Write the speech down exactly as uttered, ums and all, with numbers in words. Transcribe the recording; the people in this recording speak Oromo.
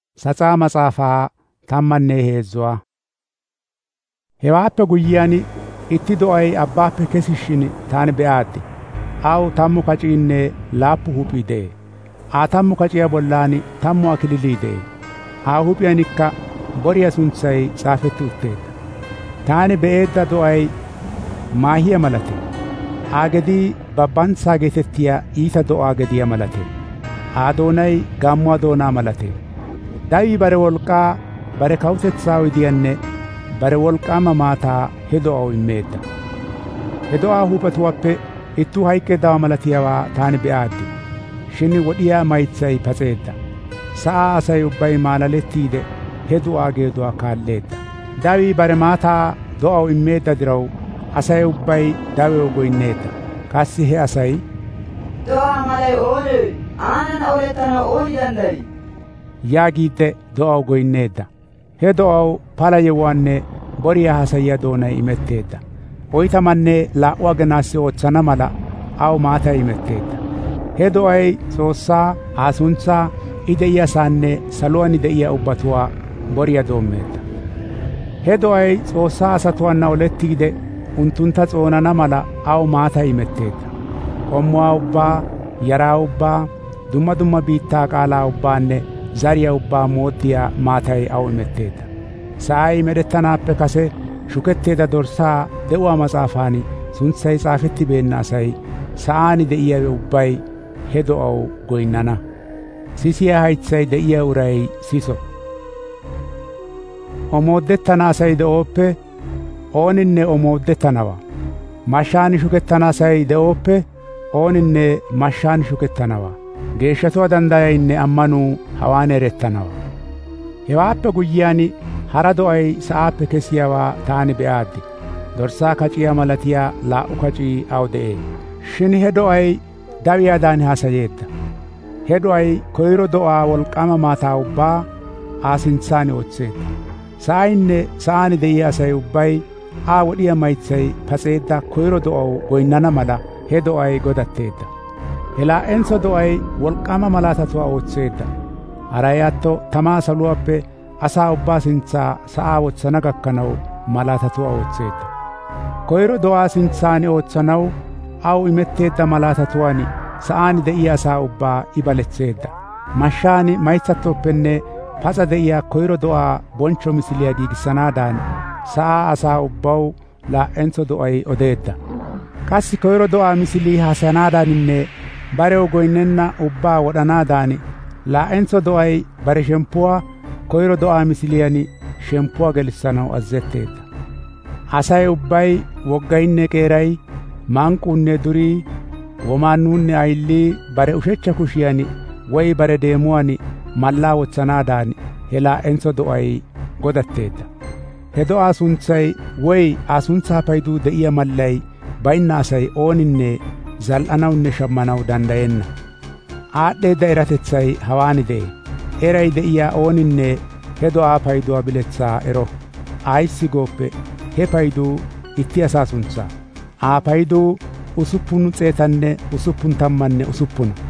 Satsaa Matsaafaa Tammannee Heedzuwaa. Hewaappe guyyiyaan itti do'ay abbaappe kesishin taani be'aaddi. Aw tammu kaciinne laappu huphii de'e. Aa tammu kaciya bollaan tammu akililii de'e. Aa huphiyaanikka boriya suntsay xaafetti utteedda. Taani be'eedda do'ay maahiya malate. Aa gedii babbantsaa geetettiya iita do'aa gediya malate. Aa doonay gaammuwaa doonaa malate. Dawii bare wolqqaa bare kawutetsaa oydiyaanne bare wolqqaama maataa he do'aw immeedda. He do'aa huuphetuwaappe ittuu hayqqeeddawa malatiyaawaa taani be'aaddi. Shin wodhiyaa maytsay pas'eedda. Sa'aa asay ubbay maalalettiide he do'aa geeduwaa kaalleedda. Dawii bare maataa do'aw immeedda diraw asay ubbay dawew goynneedda. Qassi he asay, "Do'aa malay oonee? Aanan olettana ooni danddayi?" yaagiidde do'aw goynneedda. He do'aw pala yewuwaanne boriyaa haasayiyaa doonay imetteedda. Oytamanne laa"u aginaassi ootsana mala aw maatay imetteedda. He do'ay Xoossaa, Aa suntsaa, I de'iyaasaanne saluwaan de'iyaa ubbatuwaa boriyaa doommeedda. He do'ay Xoossaa asatuwaanna olettiide unttuntta xoonana mala aw maatay imetteedda. Qommuwaa ubbaa, yaraa ubbaa, dumma dumma biittaa qaalaa ubbaanne zariyaa ubbaa mooddiyaa maatay aw imetteedda. Sa'ay medhettanaappe kase shuketteedda dorssaa de'uwaa mas'aafaan suntsay xaafettibeenna asay sa'aan de'iyaawe ubbay he do'aw goynnana. Sisiyaa haytsay de'iyaa uray siso. Omoodettana asay de'ooppe ooninne omoodettanawaa. Mashshaan shukettana asay de'ooppe ooninne mashshaan shukettanawaa. Geeshshatuwaa danddayaynne ammanuu hawaan erettanawaa. Hewaappe guyyiyaan hara do'ay sa'aappe kesiyaawaa taani be'aaddi. Dorssaa kaciyaa malatiyaa laa"u kacii aw de'ee. Shin he do'ay dawiyaadan haasayeedda. He do'ay koyro do'aa wolqqaama maataa ubbaa Aa sintsaan wotseedda. Sa'aynne sa'aan de'iyaa asay ubbay Aa wodhiyaa maytsay pas'eedda koyro do'aw goynnana mala he do'ay godatteedda. He laa"entso do'ay wolqqaama malaatatuwaa ootseedda. Haray atto tamaa saluwaappe asaa ubbaa sintsaa sa'aa wotsana gakkanaw malaatatuwaa ootseedda. Koyro do'aa sintsaan ootsanaw aw imetteedda malaatatuwaan sa'aan de'iyaa asaa ubbaa I baletseedda. Mashshaan maytsattoppenne paxa de'iyaa koyro do'aa bonchcho misiliyaa giigissanaadan sa'aa asaa ubbaw laa"entso do'ay odeedda. Qassi koyro do'aa misilii haasayanaadaaninne barew goynnenna ubbaa wodhanaadan laa"entso do'ay bare shemppuwaa koyro do'aa misiliyaan shemppuwaa gelissanaw azazetteedda. Asay ubbay woggaynne qeeray, manquunne durii, womaannuunne ayilii bare ushechcha kushiyaan woy bare deemuwaan mallaa wotsanaadan he laa"entso do'ay godatteedda. He do'aa suntsay woy Aa suntsaa payduu de'iyaa mallay baynna asay ooninne zal"anawunne shammanaw danddayenna. Aad'd'eedda eratetsay hawaan de'e. Eray de'iyaa ooninne he do'aa payduwaa biletsaa ero. Ayssi gooppe he payduu itti asaa suntsaa. Aa payduu usuppun s'eetanne usuppun tammanne usuppuna.